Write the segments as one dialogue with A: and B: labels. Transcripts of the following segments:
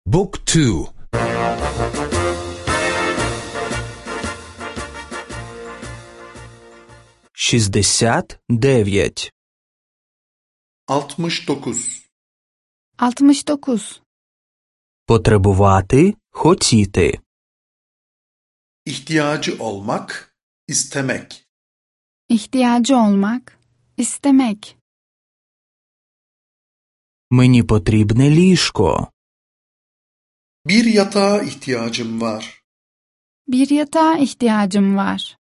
A: Book 2.
B: 69.
C: 69.
D: 69.
B: Потребувати, хотіти.
C: İhtiyacı olmak, istemek.
D: İhtiyacı olmak, istemek.
B: Мені потрібне ліжко.
C: Bir yatağa ihtiyacım var.
D: Bir yatağa ihtiyacım var.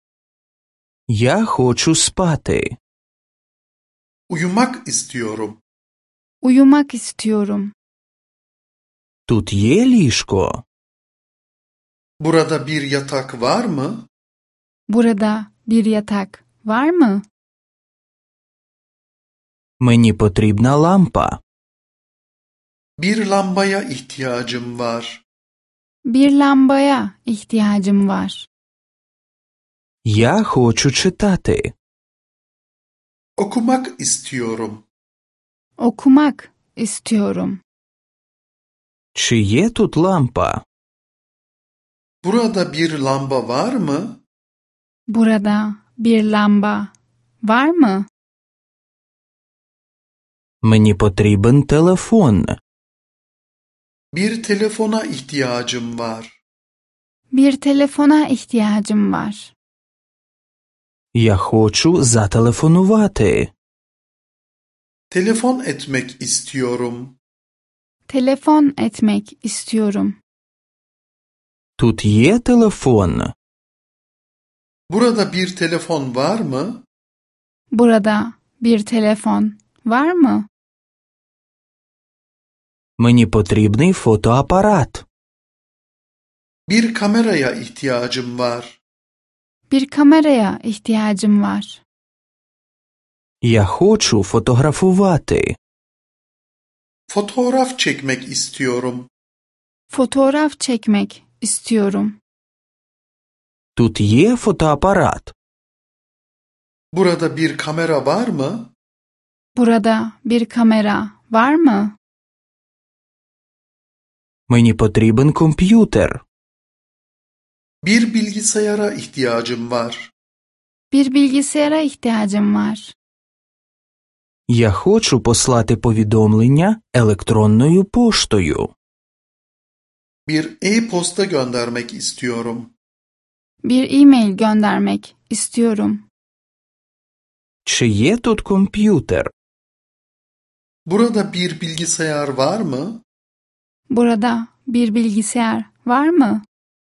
B: Я хочу спати.
C: Uyumak istiyorum.
D: Uyumak istiyorum.
B: Тут є ліжко?
C: Burada bir yatak var mı?
D: Burada bir yatak var mı?
B: Мені потрібна лампа.
C: Bir lambaya ihtiyacım var.
D: Bir lambaya ihtiyacım var.
B: Я хочу читати.
C: Okumak istiyorum.
D: Okumak istiyorum.
B: Чи є тут лампа?
C: Burada bir lamba var mı?
D: Burada bir lamba var mı?
B: Мені потрібен телефон.
C: Bir telefona ihtiyacım var.
D: Bir telefona ihtiyacım var.
B: Я хочу зателефонувати.
C: Telefon etmek istiyorum.
D: Telefon etmek istiyorum.
B: Тут є телефон?
C: Burada bir telefon var mı?
D: Burada bir telefon var mı?
B: Мені потрібний фотоапарат.
C: Bir kameraya ihtiyacım var.
D: Bir kameraya ihtiyacım var.
B: Я хочу фотографувати.
C: Fotoğraf çekmek istiyorum.
D: Fotoğraf çekmek istiyorum.
B: Тут є фотоапарат?
C: Burada bir kamera var mı?
D: Burada bir kamera var mı?
B: Мені потрібен комп'ютер.
C: Bir bilgisayara ihtiyacım var.
D: Bir bilgisayara ihtiyacım var.
B: Я хочу послати повідомлення електронною поштою.
C: Bir e-posta göndermek istiyorum.
D: Bir e-mail göndermek istiyorum.
B: Чи є тут комп'ютер?
C: Burada bir bilgisayar var mı?
D: Burada bir bilgisayar var mı?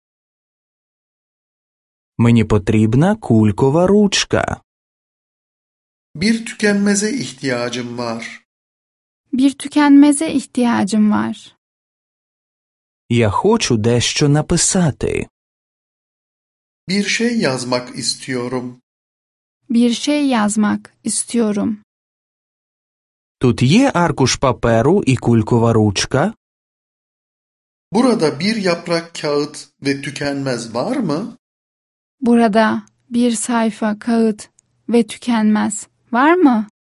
B: Мені потрібна кулькова ручка.
C: Bir tükenmeze ihtiyacım var.
D: Bir tükenmeze ihtiyacım var.
B: Я хочу дещо написати.
C: Bir şey yazmak istiyorum.
D: Bir şey yazmak istiyorum.
B: Тут є аркуш паперу і кулькова ручка?
C: Burada bir yaprak kağıt ve tükenmez var mı?
D: Burada bir sayfa kağıt ve tükenmez var mı?